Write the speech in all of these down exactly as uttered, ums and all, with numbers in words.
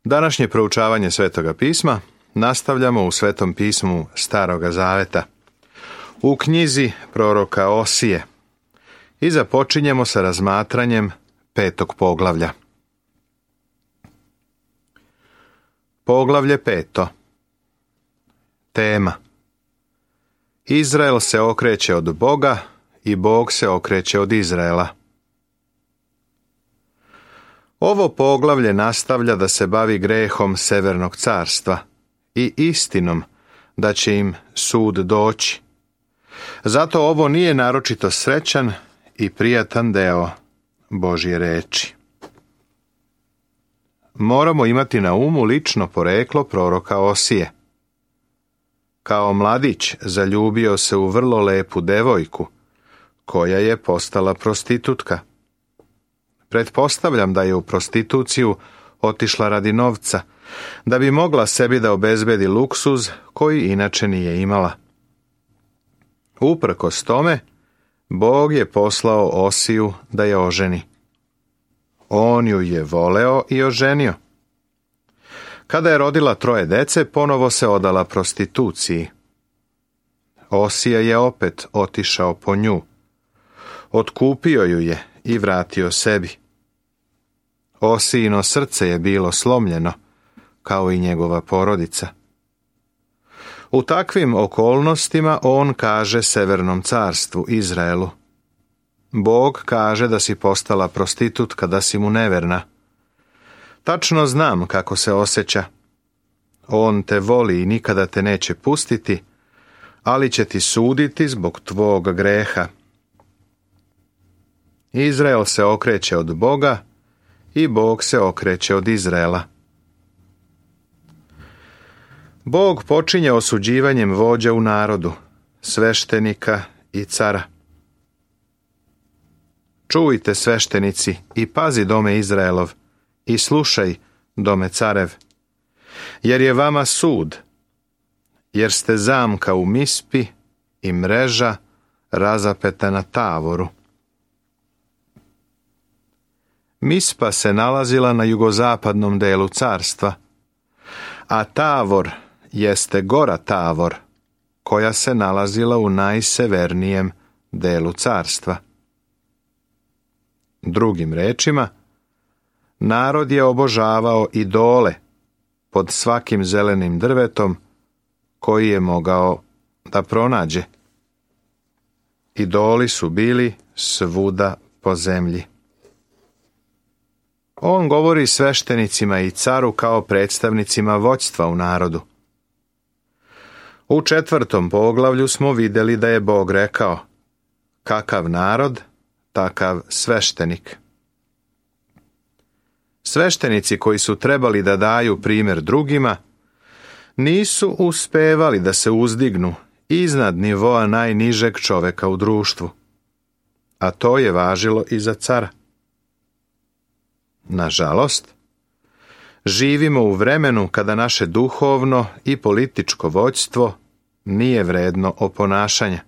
Današnje proučavanje Svetoga pisma nastavljamo u Svetom pismu Staroga Zaveta, u knjizi proroka Osije, i započinjemo sa razmatranjem petog poglavlja. Poglavlje peto. Tema: Izrael se okreće od Boga i Bog se okreće od Izraela. Ovo poglavlje nastavlja da se bavi grehom Severnog carstva i istinom da će im sud doći. Zato ovo nije naročito srećan i prijatan deo Božje reči. Moramo imati na umu lično poreklo proroka Osije. Kao mladić zaljubio se u vrlo lepu devojku, koja je postala prostitutka. Pretpostavljam da je u prostituciju otišla radi novca, da bi mogla sebi da obezbedi luksuz koji inače nije imala. Uprkos tome, Bog je poslao Osiju da je oženi. On ju je voleo i oženio. Kada je rodila troje dece, ponovo se odala prostituciji. Osija je opet otišao po nju. Otkupio ju je i vratio sebi. Osijino srce je bilo slomljeno, kao i njegova porodica. U takvim okolnostima on kaže Severnom carstvu, Izraelu: Bog kaže da si postala prostitutka, da si mu neverna. Tačno znam kako se osjeća. On te voli i nikada te neće pustiti, ali će ti suditi zbog tvog greha. Izrael se okreće od Boga i Bog se okreće od Izraela. Bog počinje osuđivanjem vođa u narodu, sveštenika i cara. Čujte, sveštenici, i pazi, dome Izraelov, i slušaj, dome carev, jer je vama sud, jer ste zamka u Mispi i mreža razapeta na Tavoru. Mispa se nalazila na jugozapadnom delu carstva, a Tavor jeste gora Tavor, koja se nalazila u najsevernijem delu carstva. Drugim rečima, narod je obožavao idole pod svakim zelenim drvetom koji je mogao da pronađe. Idoli su bili svuda po zemlji. On govori sveštenicima i caru kao predstavnicima vođstva u narodu. U četvrtom poglavlju smo vidjeli da je Bog rekao: kakav narod, takav sveštenik. Sveštenici koji su trebali da daju primjer drugima, nisu uspevali da se uzdignu iznad nivoa najnižeg čoveka u društvu. A to je važilo i za cara. Nažalost, živimo u vremenu kada naše duhovno i političko vođstvo nije vredno oponašanja.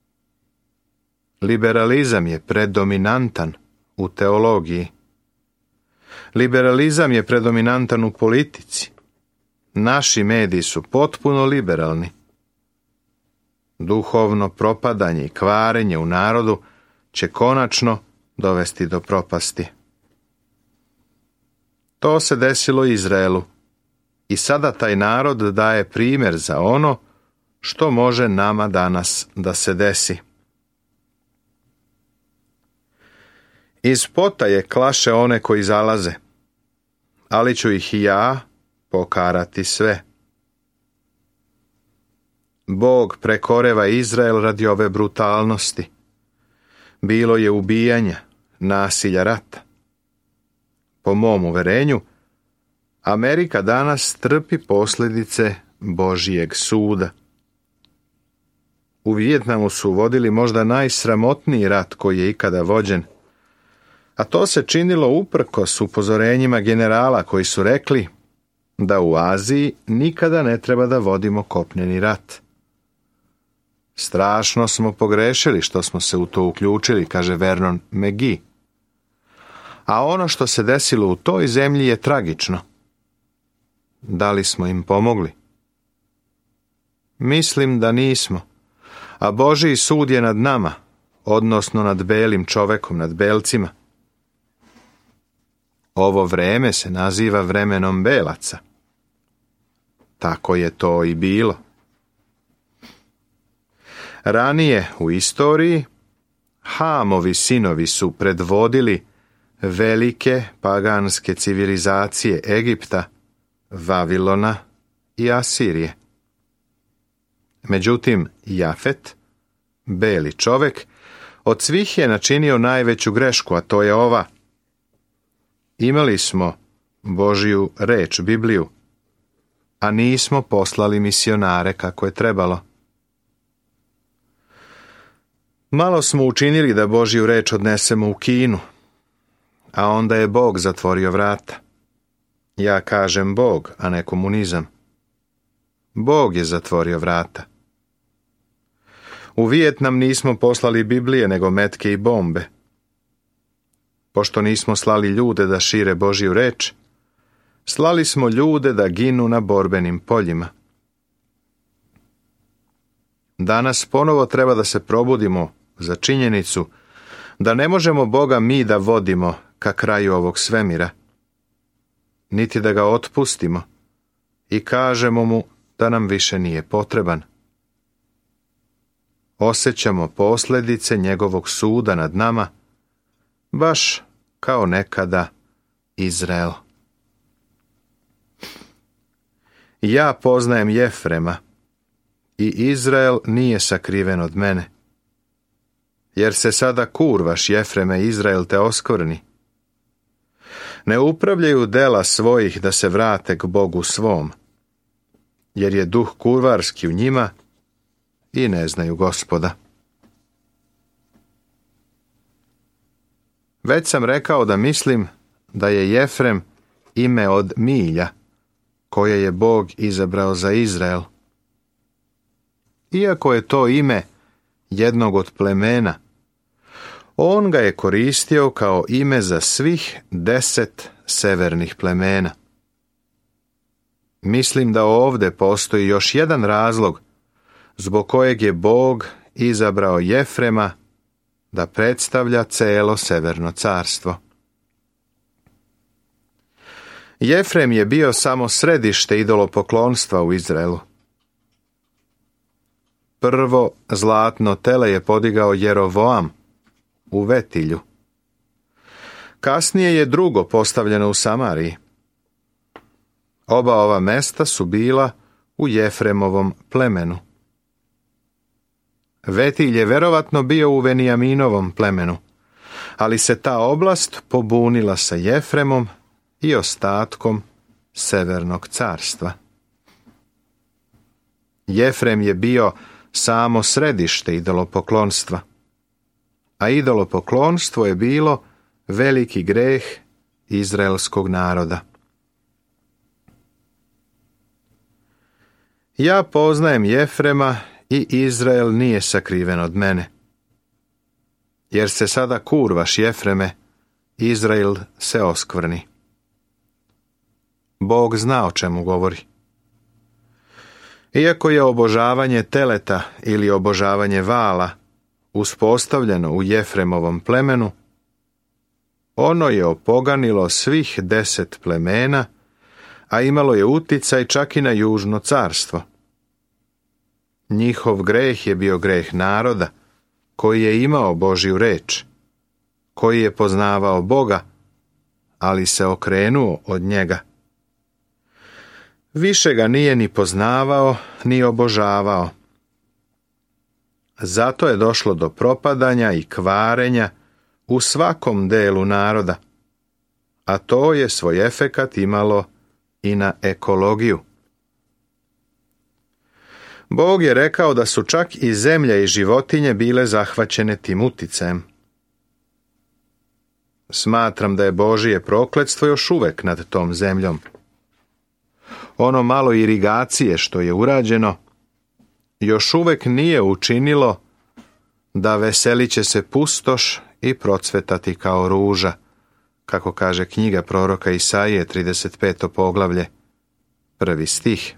Liberalizam je predominantan u teologiji. Liberalizam je predominantan u politici. Naši mediji su potpuno liberalni. Duhovno propadanje i kvarenje u narodu će konačno dovesti do propasti. To se desilo Izraelu i sada taj narod daje primjer za ono što može nama danas da se desi. Iz potaje klaše one koji zalaze, ali ću ih i ja pokarati sve. Bog prekoreva Izrael radi ove brutalnosti. Bilo je ubijanja, nasilja, rata. Po mom uverenju, Amerika danas trpi posljedice Božijeg suda. U Vijetnamu su vodili možda najsramotniji rat koji je ikada vođen, a to se činilo uprkos upozorenjima generala koji su rekli da u Aziji nikada ne treba da vodimo kopneni rat. Strašno smo pogrešili što smo se u to uključili, kaže Vernon McGee. A ono što se desilo u toj zemlji je tragično. Da li smo im pomogli? Mislim da nismo, a Božji sud je nad nama, odnosno nad belim čovekom, nad belcima. Ovo vreme se naziva vremenom belaca. Tako je to i bilo. Ranije u istoriji Hamovi sinovi su predvodili velike paganske civilizacije Egipta, Vavilona i Asirije. Međutim, Jafet, beli čovek, od svih je načinio najveću grešku, a to je ova. Imali smo Božju reč, Bibliju, a nismo poslali misionare kako je trebalo. Malo smo učinili da Božju reč odnesemo u Kinu, a onda je Bog zatvorio vrata. Ja kažem Bog, a ne komunizam. Bog je zatvorio vrata. U Vijetnam nismo poslali Biblije, nego metke i bombe. Pošto nismo slali ljude da šire Božju reč, slali smo ljude da ginu na borbenim poljima. Danas ponovo treba da se probudimo za činjenicu da ne možemo Boga mi da vodimo ka kraju ovog svemira, niti da ga otpustimo i kažemo mu da nam više nije potreban. Osjećamo posljedice njegovog suda nad nama, baš kao nekada Izrael. Ja poznajem Jefrema i Izrael nije sakriven od mene. Jer se sada kurvaš, Jefreme, Izrael te oskvrni. Ne upravljaju dela svojih da se vrate k Bogu svom, jer je duh kurvarski u njima i ne znaju Gospoda. Već sam rekao da mislim da je Jefrem ime od milja, koje je Bog izabrao za Izrael. Iako je to ime jednog od plemena, on ga je koristio kao ime za svih deset severnih plemena. Mislim da ovdje postoji još jedan razlog zbog kojeg je Bog izabrao Jefrema da predstavlja celo severno carstvo. Jefrem je bio samo središte idolopoklonstva u Izraelu. Prvo zlatno tele je podigao Jerovoam u Vetilju. Kasnije je drugo postavljeno u Samariji. Oba ova mesta su bila u Jefremovom plemenu. Vetilj je verovatno bio u Venijaminovom plemenu, ali se ta oblast pobunila sa Jefremom i ostatkom severnog carstva. Jefrem je bio samo središte idolopoklonstva, a idolopoklonstvo je bilo veliki greh izraelskog naroda. Ja poznajem Jefrema i Izrael nije sakriven od mene. Jer se sada kurvaš, Jefreme, Izrael se oskvrni. Bog zna o čemu govori. Iako je obožavanje teleta ili obožavanje vala uspostavljeno u Jefremovom plemenu, ono je opoganilo svih deset plemena, a imalo je uticaj čak i na južno carstvo. Njihov greh je bio greh naroda, koji je imao Božju reč, koji je poznavao Boga, ali se okrenuo od njega. Više ga nije ni poznavao, ni obožavao. Zato je došlo do propadanja i kvarenja u svakom delu naroda, a to je svoj efekat imalo i na ekologiju. Bog je rekao da su čak i zemlja i životinje bile zahvaćene tim uticajem. Smatram da je Božije prokletstvo još uvek nad tom zemljom. Ono malo irigacije što je urađeno još uvek nije učinilo da veselit će se pustoš i procvetati kao ruža, kako kaže knjiga proroka Isaije, trideset peto poglavlje. Prvi stih.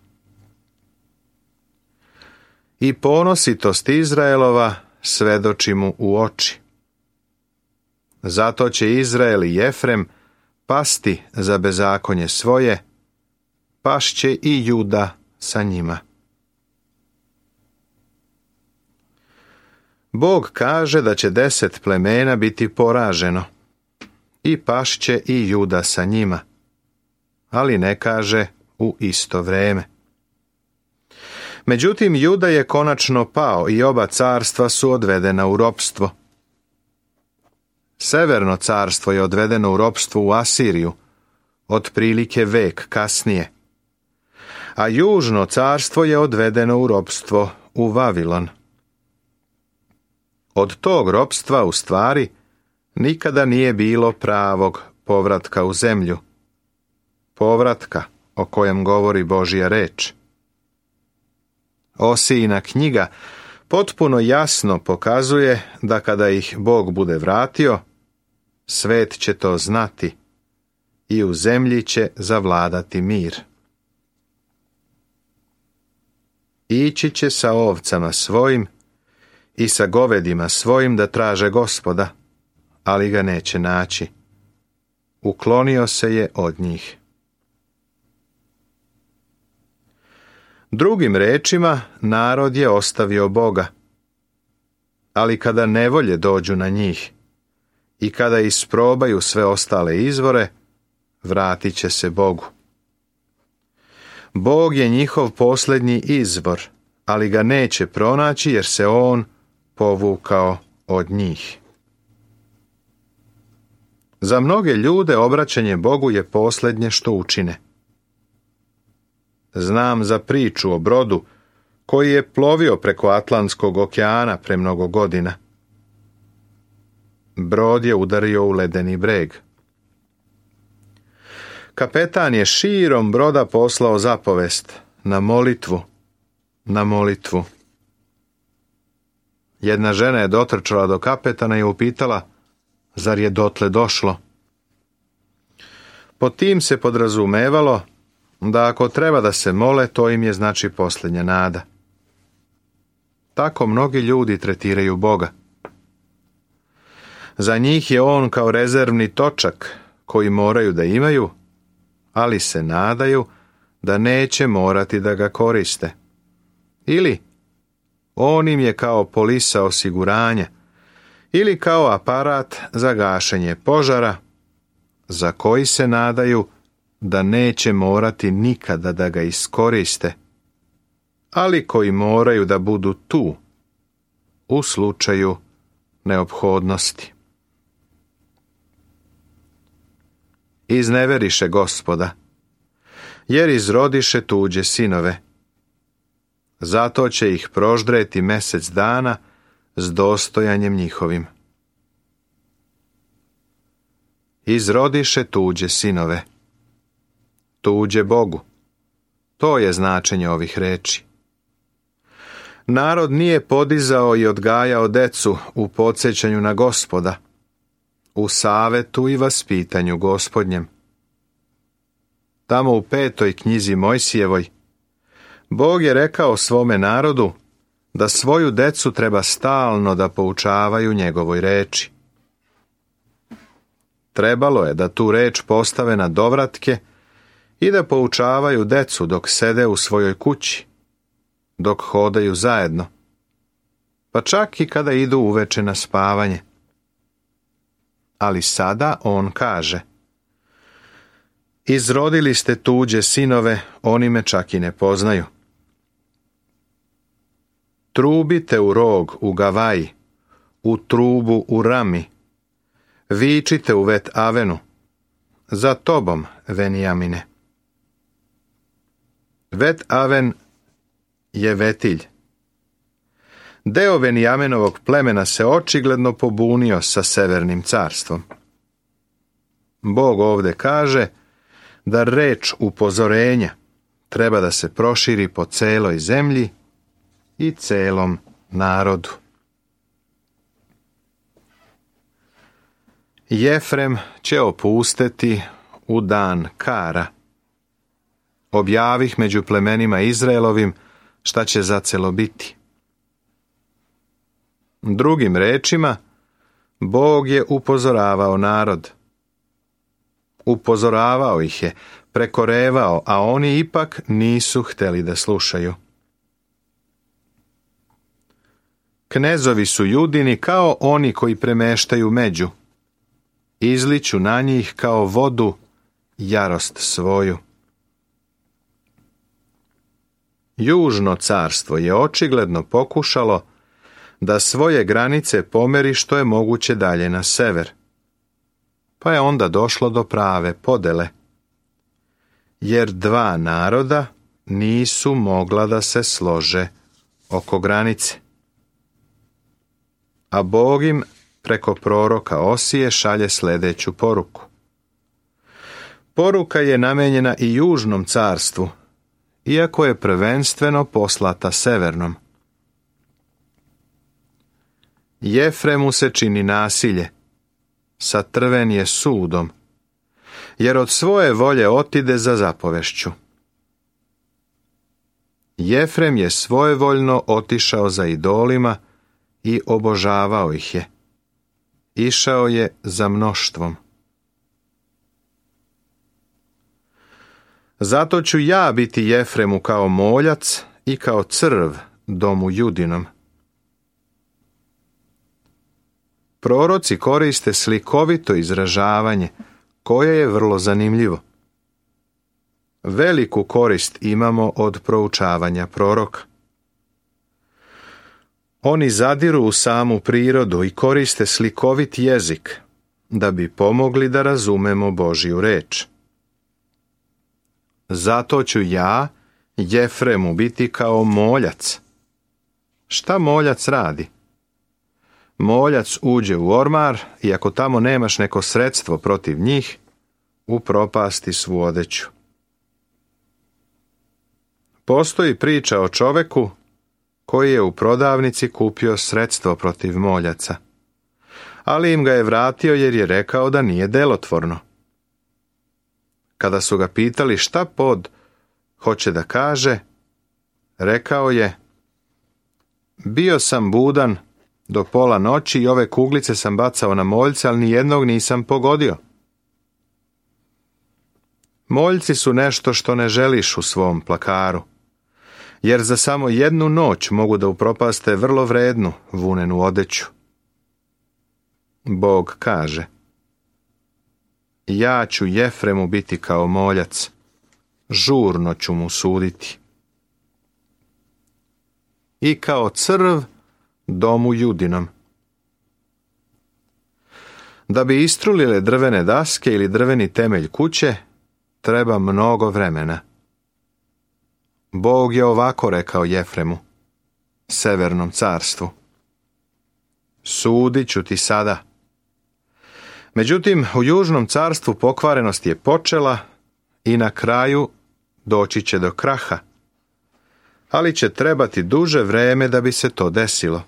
I ponositost Izraelova svedoči mu u oči. Zato će Izrael i Jefrem pasti za bezakonje svoje, pašće i Juda sa njima. Bog kaže da će deset plemena biti poraženo i pašće i Juda sa njima, ali ne kaže u isto vrijeme. Međutim, Juda je konačno pao i oba carstva su odvedena u ropstvo. Severno carstvo je odvedeno u ropstvo u Asiriju, otprilike vek kasnije, a južno carstvo je odvedeno u ropstvo u Vavilon. Od tog ropstva u stvari nikada nije bilo pravog povratka u zemlju, povratka o kojem govori Božja reč. Osijina knjiga potpuno jasno pokazuje da kada ih Bog bude vratio, svet će to znati i u zemlji će zavladati mir. Ići će sa ovcama svojim i sa govedima svojim da traže Gospoda, ali ga neće naći. Uklonio se je od njih. Drugim rečima, narod je ostavio Boga, ali kada nevolje dođu na njih i kada isprobaju sve ostale izvore, vratit će se Bogu. Bog je njihov posljednji izvor, ali ga neće pronaći jer se on povukao od njih. Za mnoge ljude obraćanje Bogu je posljednje što učine. Znam za priču o brodu koji je plovio preko Atlantskog okeana pre mnogo godina. Brod je udario u ledeni breg. Kapetan je širom broda poslao zapovest na molitvu, na molitvu. Jedna žena je dotrčala do kapetana i upitala, zar je dotle došlo? Pod tim se podrazumevalo da ako treba da se mole, to im je znači posljednja nada. Tako mnogi ljudi tretiraju Boga. Za njih je on kao rezervni točak koji moraju da imaju, ali se nadaju da neće morati da ga koriste. Ili on im je kao polisa osiguranja ili kao aparat za gašenje požara za koji se nadaju da neće morati nikada da ga iskoriste, ali koji moraju da budu tu u slučaju neophodnosti. Izneveriše Gospoda, jer izrodiše tuđe sinove. Zato će ih proždreti mesec dana s dostojanjem njihovim. Izrodiše tuđe sinove. Tuđe Bogu. To je značenje ovih reči. Narod nije podizao i odgajao decu u podsjećanju na Gospoda, u savetu i vaspitanju Gospodnjem. Tamo u petoj knjizi Mojsijevoj, Bog je rekao svome narodu da svoju decu treba stalno da poučavaju njegovoj reči. Trebalo je da tu reč postave na dovratke i da poučavaju decu dok sede u svojoj kući, dok hodaju zajedno, pa čak i kada idu uveče na spavanje. Ali sada on kaže: izrodili ste tuđe sinove, oni me čak i ne poznaju. Trubite u rog u Gavaji, u trubu u Rami, vičite u Vet Avenu, za tobom, Venijamine. Vet Aven je Vetilj. Deo Venijamenovog plemena se očigledno pobunio sa severnim carstvom. Bog ovdje kaže da reč upozorenja treba da se proširi po celoj zemlji i celom narodu. Jefrem će opusteti u dan kara. objavih među plemenima Izraelovim šta će zacelo biti. Drugim rečima, Bog je upozoravao narod. Upozoravao ih je, prekorevao, a oni ipak nisu htjeli da slušaju. Knezovi su Judini kao oni koji premeštaju među. Izliću na njih kao vodu jarost svoju. Južno carstvo je očigledno pokušalo da svoje granice pomeri što je moguće dalje na sever. Pa je onda došlo do prave podele. Jer dva naroda nisu mogla da se slože oko granice. A Bog im preko proroka Osije šalje sljedeću poruku. Poruka je namenjena i južnom carstvu, iako je prvenstveno poslata severnom. Jefremu se čini nasilje, satrven je sudom, jer od svoje volje otide za zapovešću. Jefrem je svojevoljno otišao za idolima i obožavao ih je. Išao je za mnoštvom. Zato ću ja biti Jefremu kao moljac i kao crv domu Judinom. Proroci koriste slikovito izražavanje, koje je vrlo zanimljivo. Veliku korist imamo od proučavanja proroka. Oni zadiru u samu prirodu i koriste slikovit jezik, da bi pomogli da razumemo Božju reč. Zato ću ja, Jefremu, biti kao moljac. Šta moljac radi? Moljac uđe u ormar i ako tamo nemaš neko sredstvo protiv njih, upropasti svu odeću. Postoji priča o čoveku koji je u prodavnici kupio sredstvo protiv moljaca, ali im ga je vratio jer je rekao da nije delotvorno. Kada su ga pitali šta pod hoće da kaže, rekao je: bio sam budan do pola noći i ove kuglice sam bacao na moljce, ali nijednog nisam pogodio. Moljci su nešto što ne želiš u svom plakaru, jer za samo jednu noć mogu da upropaste vrlo vrednu vunenu odeću. Bog kaže: ja ću Jefremu biti kao moljac, žurno ću mu suditi. I kao crv domu Judinom. Da bi istrulile drvene daske ili drveni temelj kuće, treba mnogo vremena. Bog je ovako rekao Jefremu, severnom carstvu: sudit ću ti sada. Međutim, u južnom carstvu pokvarenost je počela i na kraju doći će do kraha, ali će trebati duže vreme da bi se to desilo.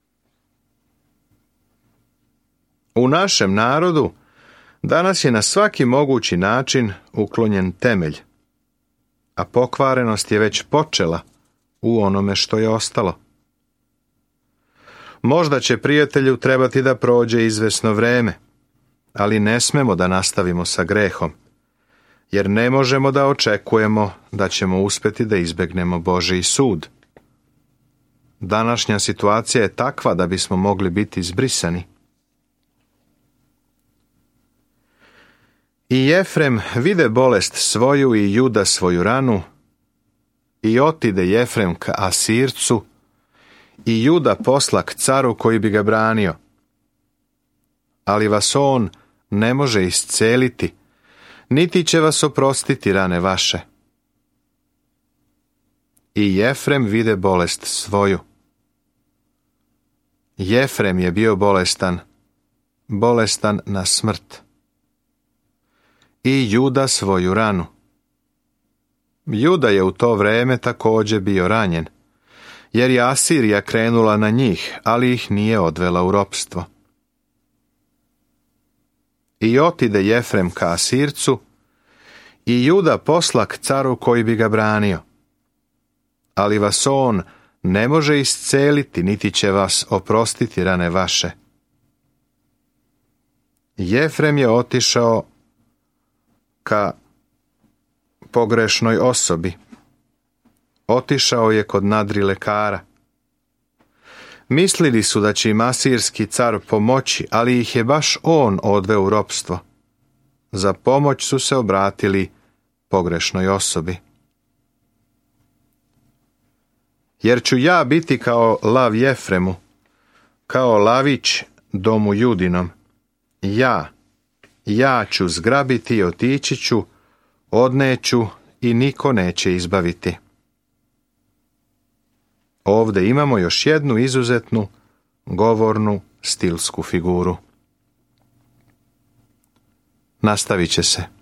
U našem narodu danas je na svaki mogući način uklonjen temelj, a pokvarenost je već počela u onome što je ostalo. Možda će prijatelju trebati da prođe izvesno vreme, ali ne smemo da nastavimo sa grehom, jer ne možemo da očekujemo da ćemo uspjeti da izbegnemo Božji sud. Današnja situacija je takva da bismo mogli biti izbrisani. I Jefrem vide bolest svoju i Juda svoju ranu, i otide Jefrem k Asircu, i Juda posla k caru koji bi ga branio. Ali vas on ne može isceliti, niti će vas oprostiti rane vaše. I Jefrem vide bolest svoju. Jefrem je bio bolestan, bolestan na smrt. I Juda svoju ranu. Juda je u to vreme također bio ranjen, jer je Asirija krenula na njih, ali ih nije odvela u ropstvo. I otide Jefrem ka Asircu, i Juda posla k caru koji bi ga branio. Ali vas on ne može isceliti, niti će vas oprostiti rane vaše. Jefrem je otišao ka pogrešnoj osobi. Otišao je kod nadrilekara. Mislili su da će im asirski car pomoći, ali ih je baš on odveo u ropstvo. Za pomoć su se obratili pogrešnoj osobi. Jer ću ja biti kao lav Jefremu, kao lavić domu Judinom. Ja, ja ću zgrabiti i otići ću, odneću i niko neće izbaviti. Ovdje imamo još jednu izuzetnu, govornu, stilsku figuru. Nastavit će se.